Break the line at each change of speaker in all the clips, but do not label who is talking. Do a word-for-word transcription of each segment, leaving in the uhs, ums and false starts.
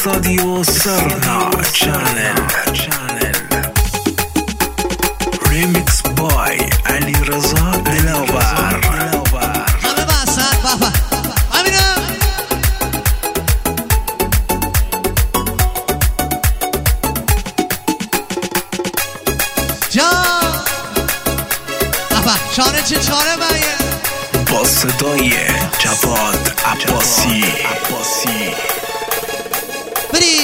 رادیو سرنا چنل ریمیکس بای علی رضا دلاور.
همه بحثن بابا همینم جان بابا چاره چه چاره باید
با صدای جواد عباسی
بری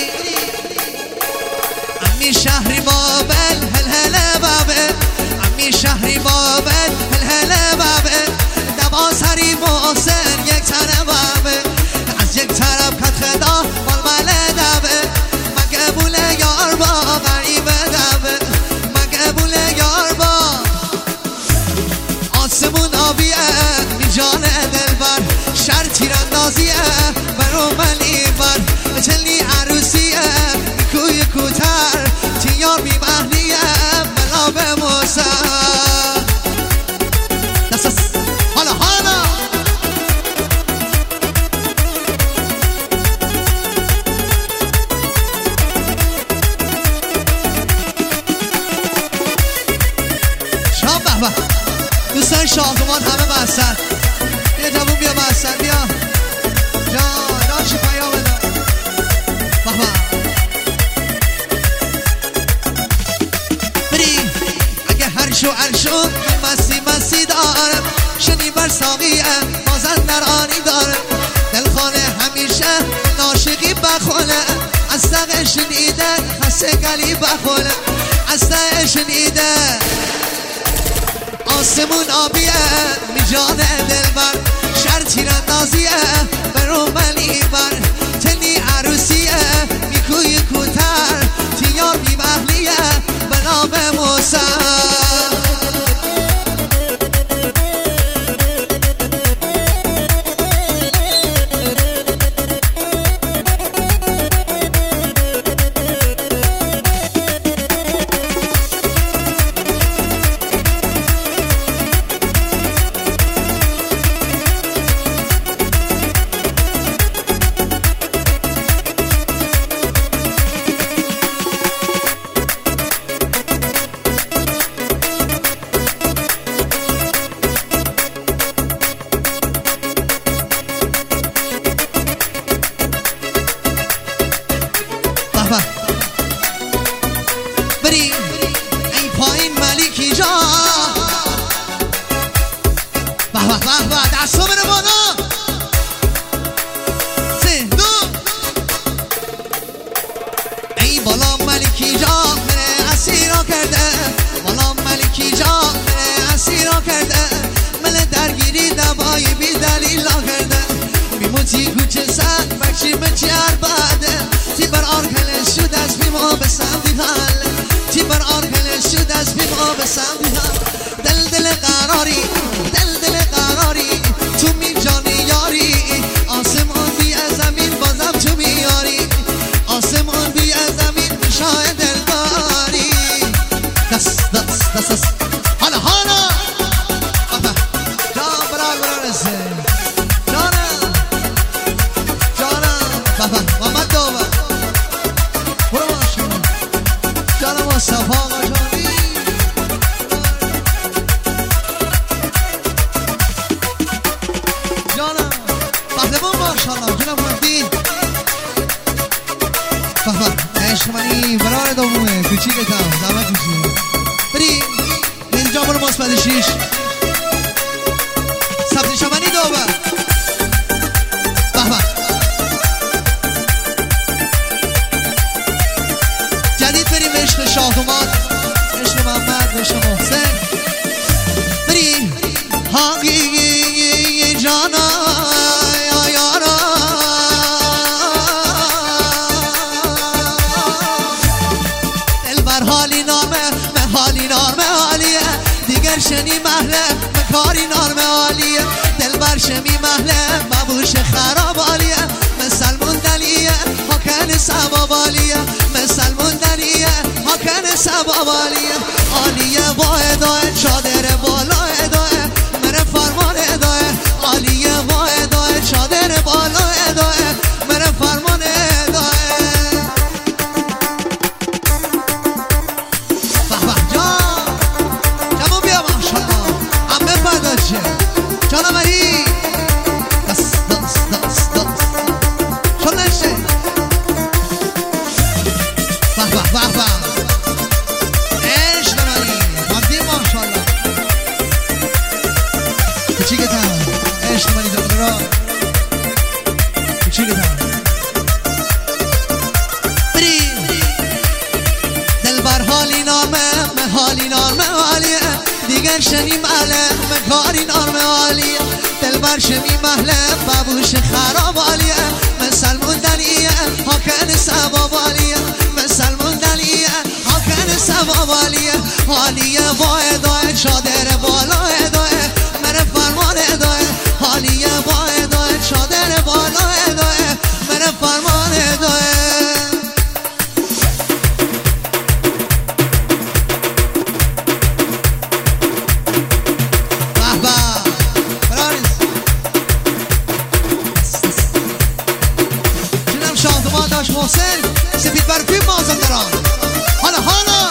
امی شهری بابل هل هل بابل امی شهری بابل هل هل بابل دوازهری محسن یک تنه بابل از یک طرف کت خدا مالمل دبل مگه بوله یار با غریبه دبل مگه بوله یار با آسمون آبیه می جان دلبر شر تیراندازیه برو ملی بر چلی عروسیه کوی کوتر تیار بی مهنیه بلا به موسا دستس حالا حالا شام به به دوستان شاهدمان همه بستن بیا جوون بیا بستن بیا جان جان چی پیام بده بابا بری اگه هر شو هر شو مسی مسی دارم شنی بر ساقیه بازن در آنی دارم دلخانه همیشه ناشقی بخونه از تقه شنیده خسته گلی بخونه از تقه شنیده آسمون آبیه می جان دلبر شر تیراندازیه برو ملی بر تنی عروسیه می کوی کوتر تیار بی محلیه به نام موسی بری ای پایین ملیکی جا به به به به دستو بره بالا سه دو ای بالا ملیکی جا منه اسیرا کرده بالا ملیکی جا منه اسیرا کرده منه درگیری دوایی بی دلیل کرده میموتی کوچه سن بچی بچی عرباده تی بر آرکل شد از بیما به سمتی حال تی بر آرکل شد از بیما به سمتی حال دل دل قراری دل دل قراری تو می جانی یاری آسمان بی از زمین بازم تو میاری آسمان بی از زمین شاید دلداری دست دست دست دست حالا حالا جان برار برار رسه جانم جانم بابا محمد دوبر برو باشم جانم مصطفی آقا جانی جانم پهلوان ماشاءالله جونم مهدی بابا عشق منی برار دومه کوچیکتم زحمت میشی بری اینجا برو مثبت شیش سبزی شمنی دوبر بابا جدید بریم عشق شاهدومان عشق محمد عشق محسن بریم حقیقی جانا یا یارا دل بر حالی نامه من حالی نامه حالیه دیگر شنی محله من کاری نامه حالیه دل بر شمی محله مبوش خراب حالیه من سلمون دلیه حاکن سبابالیه من سلمون دلیه حاکن سبابالیه عالیه با ادای چادر بالا ادای من فرمان ادای عالیه با ادای چادر بالا ادای من فرمان ادای عشق منی حمدی ماشاءالله کوچیکتم عشق منی دلبرا کوچیکتم بری دلبر حالی نامه حالی نامه حالیه دیگر شنیم علم کاری نامه حالیه دلبر شمی محله بابوش خراب حالیه مثل مندلیه حاکن سباب حالیه مثل مندلیه حاکن سباب حالیه حالیه با ادای چادر بالا ادای من فرمان ادای حالیه با ادای چادر بالا ادای من فرمان ادای محسن سپید برفی مازندران حالا حالا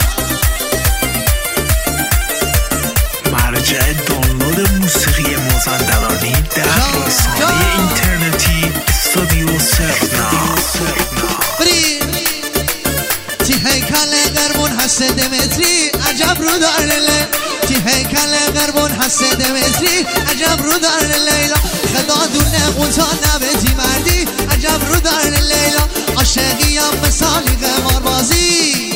مرجع دانلود موسیقی مازندرانی در رسانه اینترنتی استودیو سرنا
بری تی هیکل قربون هست دمتری عجب رو دارله تی هیکل قربون هست دمتری عجب رو دارله لیلا خدا دونه قوتا نبتی مردی عجب رو دارله لیلا عاشقی هم مثالی قمار بازی